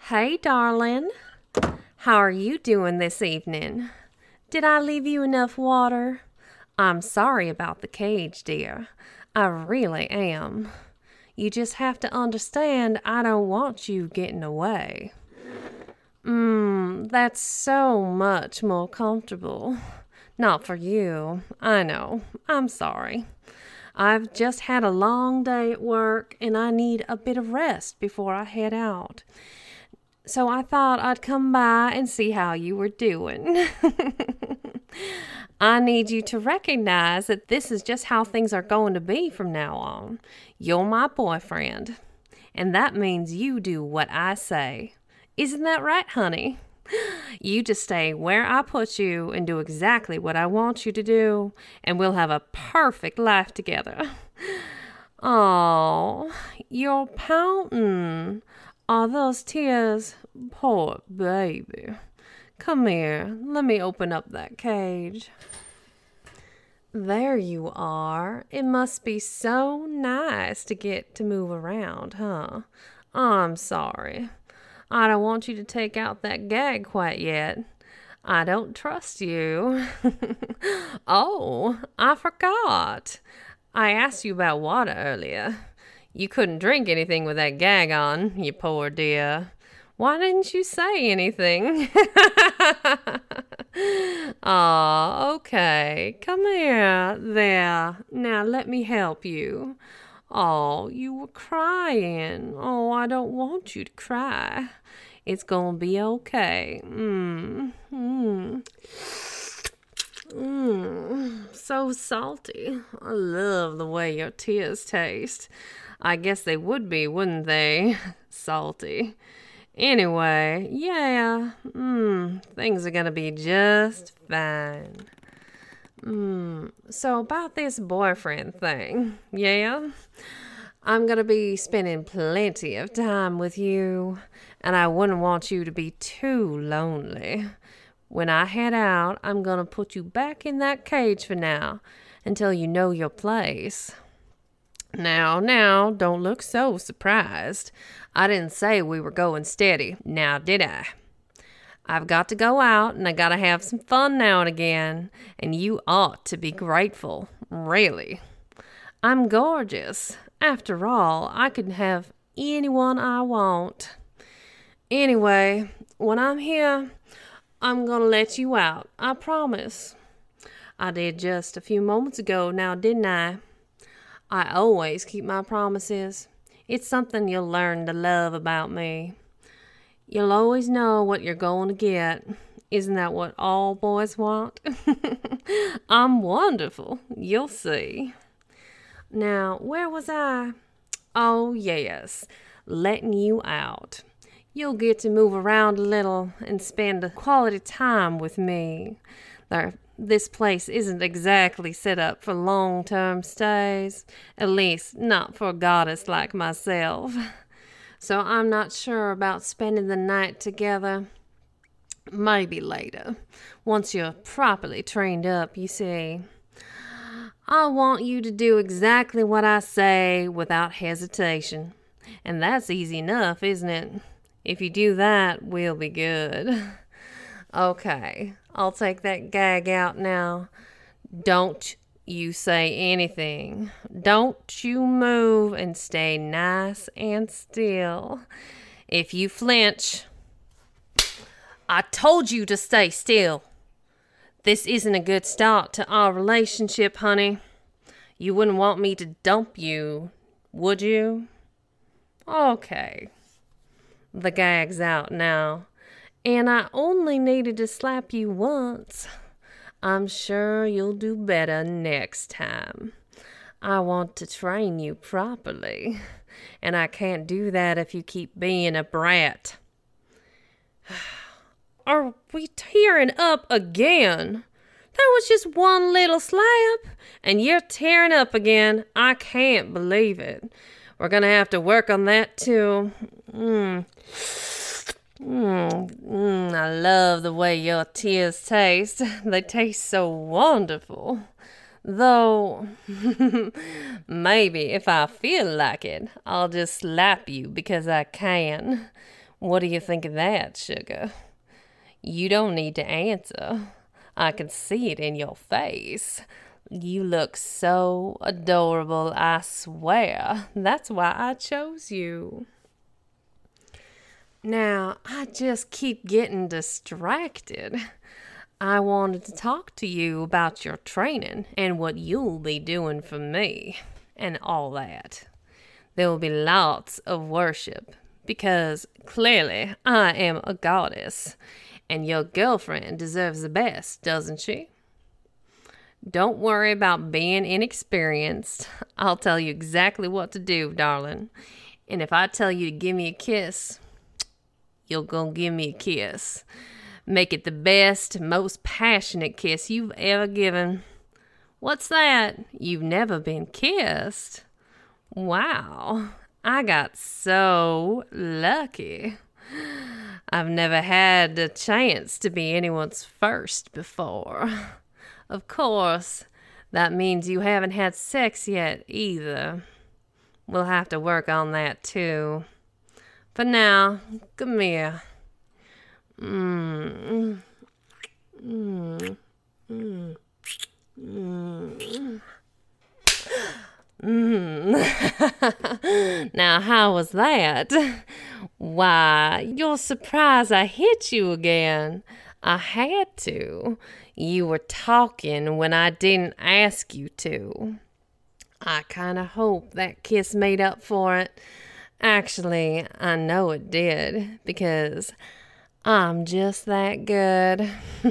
Hey, darling. How are you doing this evening? Did I leave you enough water? I'm sorry about the cage, dear. I really am. You just have to understand I don't want you getting away. That's so much more comfortable. Not for you. I know. I'm sorry. I've just had a long day at work and I need a bit of rest before I head out. So I thought I'd come by and see how you were doing. I need you to recognize that this is just how things are going to be from now on. You're my boyfriend, and that means you do what I say. Isn't that right, honey? You just stay where I put you and do exactly what I want you to do, and we'll have a perfect life together. Oh, you're pouting. Are those tears? Poor baby. Come here, let me open up that cage. There you are. It must be so nice to get to move around, huh? I'm sorry. I don't want you to take out that gag quite yet. I don't trust you. Oh, I forgot. I asked you about water earlier. You couldn't drink anything with that gag on, you poor dear. Why didn't you say anything? Aw, okay. Come here. There. Now let me help you. Oh, you were crying. Oh, I don't want you to cry. It's gonna be okay. So salty. I love the way your tears taste. I guess they would be, wouldn't they? Salty. Anyway, yeah, things are gonna be just fine. So about this boyfriend thing, yeah? I'm gonna be spending plenty of time with you, and I wouldn't want you to be too lonely. When I head out, I'm gonna put you back in that cage for now, until you know your place. Now, don't look so surprised. I didn't say we were going steady, now did I? I've got to go out and I gotta have some fun now and again, and you ought to be grateful, really. I'm gorgeous. After all, I can have anyone I want. Anyway, when I'm here, I'm gonna let you out, I promise. I did just a few moments ago now, didn't I? I always keep my promises. It's something you'll learn to love about me. You'll always know what you're going to get. Isn't that what all boys want? I'm wonderful. You'll see. Now, where was I? Oh, yes. Letting you out. You'll get to move around a little and spend quality time with me. This place isn't exactly set up for long-term stays, at least not for a goddess like myself. So I'm not sure about spending the night together. Maybe later, once you're properly trained up, you see. I want you to do exactly what I say without hesitation. And that's easy enough, isn't it? If you do that, we'll be good. Okay, I'll take that gag out now. Don't you say anything. Don't you move and stay nice and still. If you flinch, I told you to stay still. This isn't a good start to our relationship, honey. You wouldn't want me to dump you, would you? Okay. The gag's out now. And I only needed to slap you once. I'm sure you'll do better next time. I want to train you properly, and I can't do that if you keep being a brat. Are we tearing up again? That was just one little slap, and you're tearing up again. I can't believe it. We're gonna have to work on that too. I love the way your tears taste. They taste so wonderful. Though, maybe if I feel like it, I'll just slap you because I can. What do you think of that, sugar? You don't need to answer. I can see it in your face. You look so adorable, I swear. That's why I chose you. Now, I just keep getting distracted. I wanted to talk to you about your training and what you'll be doing for me and all that. There will be lots of worship because clearly I am a goddess and your girlfriend deserves the best, doesn't she? Don't worry about being inexperienced. I'll tell you exactly what to do, darling. And if I tell you to give me a kiss, you're gonna give me a kiss. Make it the best, most passionate kiss you've ever given. What's that? You've never been kissed? Wow, I got so lucky. I've never had the chance to be anyone's first before. Of course, that means you haven't had sex yet either. We'll have to work on that too. For now, come here. Now, how was that? Why, you're surprised I hit you again. I had to. You were talking when I didn't ask you to. I kinda hope that kiss made up for it. Actually, I know it did, because I'm just that good.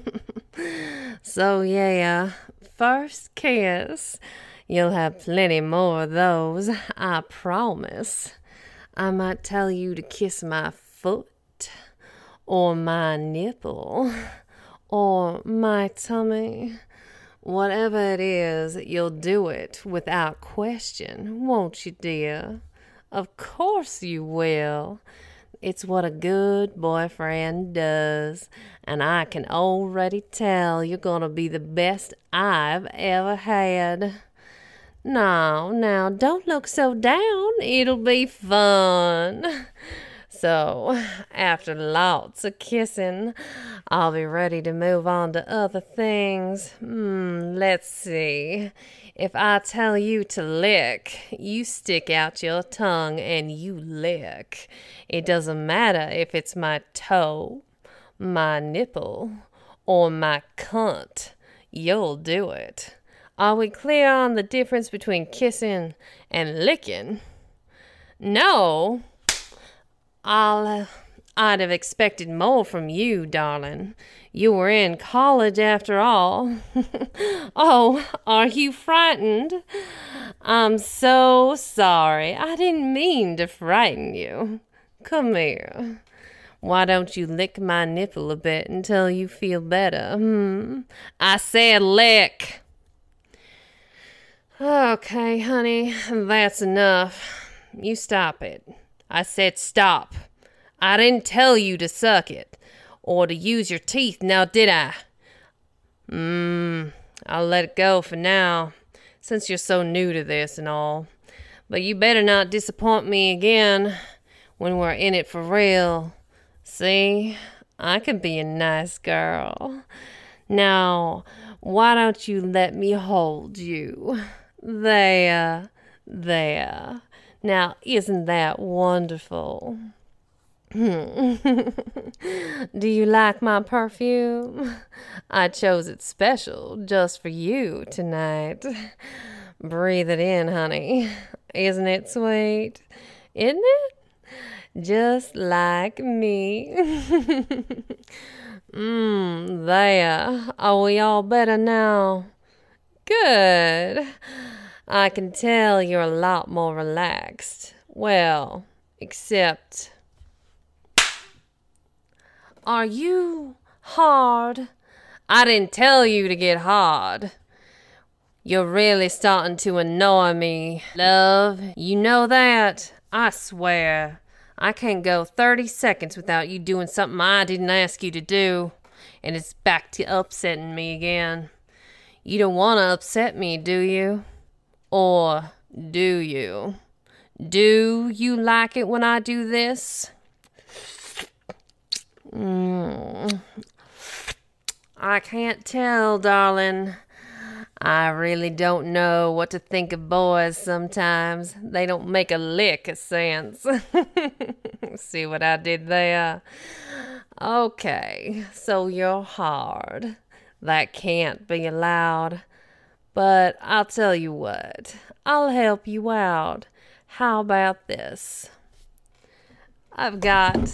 So yeah, first kiss. You'll have plenty more of those, I promise. I might tell you to kiss my foot, or my nipple, or my tummy. Whatever it is, you'll do it without question, won't you, dear? Of course you will. It's what a good boyfriend does, and I can already tell you're gonna be the best I've ever had. Now, don't look so down. It'll be fun. So, after lots of kissing, I'll be ready to move on to other things. Let's see. If I tell you to lick, you stick out your tongue and you lick. It doesn't matter if it's my toe, my nipple, or my cunt. You'll do it. Are we clear on the difference between kissing and licking? No. I'd have expected more from you, darling. You were in college after all. Oh, are you frightened? I'm so sorry. I didn't mean to frighten you. Come here. Why don't you lick my nipple a bit until you feel better? I said lick. Okay, honey, that's enough. You stop it. I said stop. I didn't tell you to suck it or to use your teeth, now did I? I'll let it go for now, since you're so new to this and all. But you better not disappoint me again when we're in it for real. See, I can be a nice girl. Now, why don't you let me hold you? There. Now, isn't that wonderful? Do you like my perfume? I chose it special just for you tonight. Breathe it in, honey. Isn't it sweet? Isn't it? Just like me. There. Are we all better now? Good. I can tell you're a lot more relaxed. Well, except... Are you hard? I didn't tell you to get hard. You're really starting to annoy me, love. You know that? I swear. I can't go 30 seconds without you doing something I didn't ask you to do. And it's back to upsetting me again. You don't want to upset me, do you? Or do you? Do you like it when I do this? Mm. I can't tell, darling. I really don't know what to think of boys sometimes. They don't make a lick of sense. See what I did there? Okay, so you're hard. That can't be allowed. But I'll tell you what, I'll help you out. How about this? I've got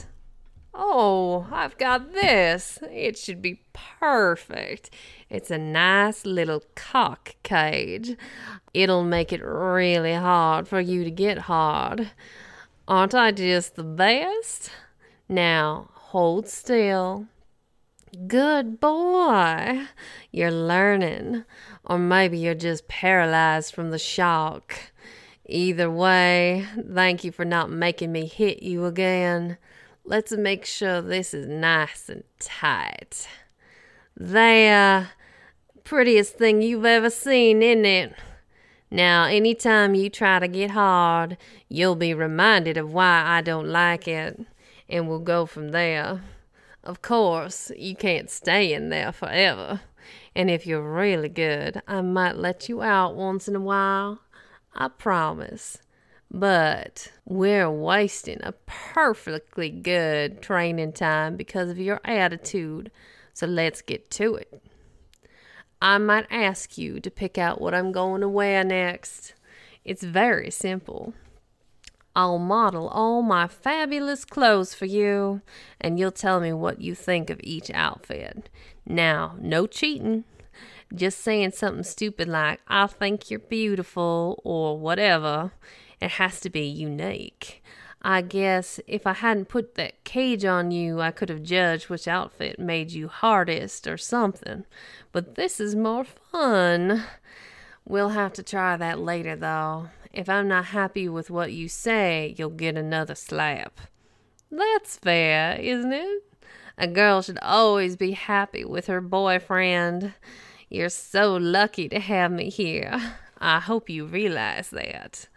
this. It should be perfect. It's a nice little cock cage. It'll make it really hard for you to get hard. Aren't I just the best? Now, hold still. Good boy. You're learning. Or maybe you're just paralyzed from the shock. Either way, thank you for not making me hit you again. Let's make sure this is nice and tight. There. Prettiest thing you've ever seen, isn't it? Now, anytime you try to get hard, you'll be reminded of why I don't like it, and we'll go from there. Of course, you can't stay in there forever, and if you're really good, I might let you out once in a while. I promise. But we're wasting a perfectly good training time because of your attitude, so let's get to it. I might ask you to pick out what I'm going to wear next. It's very simple. I'll model all my fabulous clothes for you, and you'll tell me what you think of each outfit. Now, no cheating. Just saying something stupid like, I think you're beautiful, or whatever. It has to be unique. I guess if I hadn't put that cage on you, I could have judged which outfit made you hardest or something. But this is more fun. We'll have to try that later, though. If I'm not happy with what you say, you'll get another slap. That's fair, isn't it? A girl should always be happy with her boyfriend. You're so lucky to have me here. I hope you realize that.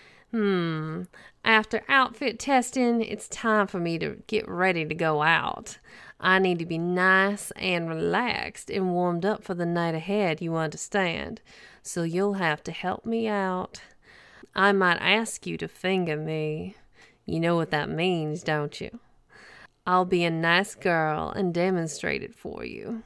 After outfit testing, it's time for me to get ready to go out. I need to be nice and relaxed and warmed up for the night ahead, you understand. So you'll have to help me out. I might ask you to finger me. You know what that means, don't you? I'll be a nice girl and demonstrate it for you.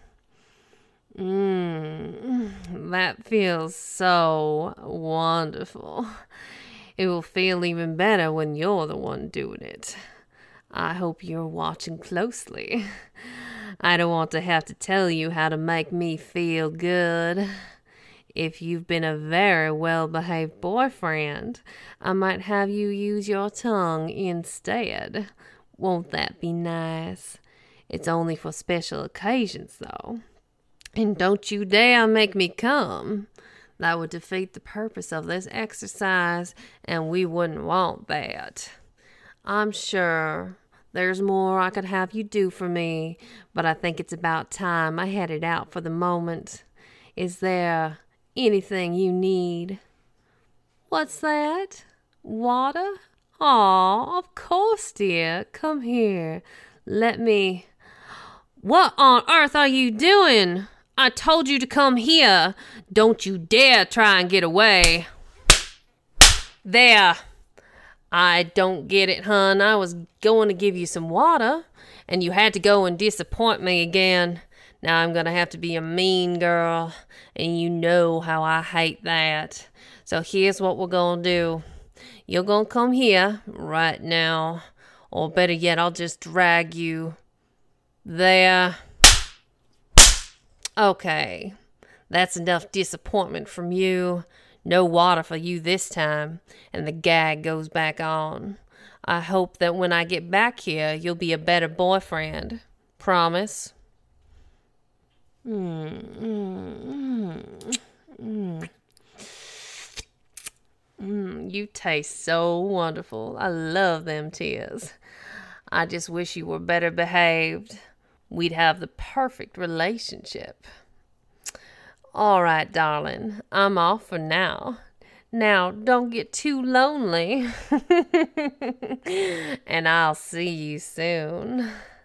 That feels so wonderful. It will feel even better when you're the one doing it. I hope you're watching closely. I don't want to have to tell you how to make me feel good. If you've been a very well-behaved boyfriend, I might have you use your tongue instead. Won't that be nice? It's only for special occasions, though. And don't you dare make me come. That would defeat the purpose of this exercise, and we wouldn't want that. I'm sure there's more I could have you do for me, but I think it's about time I had it out for the moment. Is there anything you need? What's that? Water? Aw, of course, dear. Come here. Let me... What on earth are you doing? I told you to come here. Don't you dare try and get away. There. I don't get it, hon. I was going to give you some water, and you had to go and disappoint me again. Now I'm going to have to be a mean girl, and you know how I hate that. So here's what we're going to do. You're going to come here right now, or better yet, I'll just drag you there. Okay, that's enough disappointment from you. No water for you this time, and the gag goes back on. I hope that when I get back here, you'll be a better boyfriend. Promise? You taste so wonderful. I love them tears. I just wish you were better behaved. We'd have the perfect relationship. All right, darling. I'm off for now. Now, don't get too lonely. And I'll see you soon.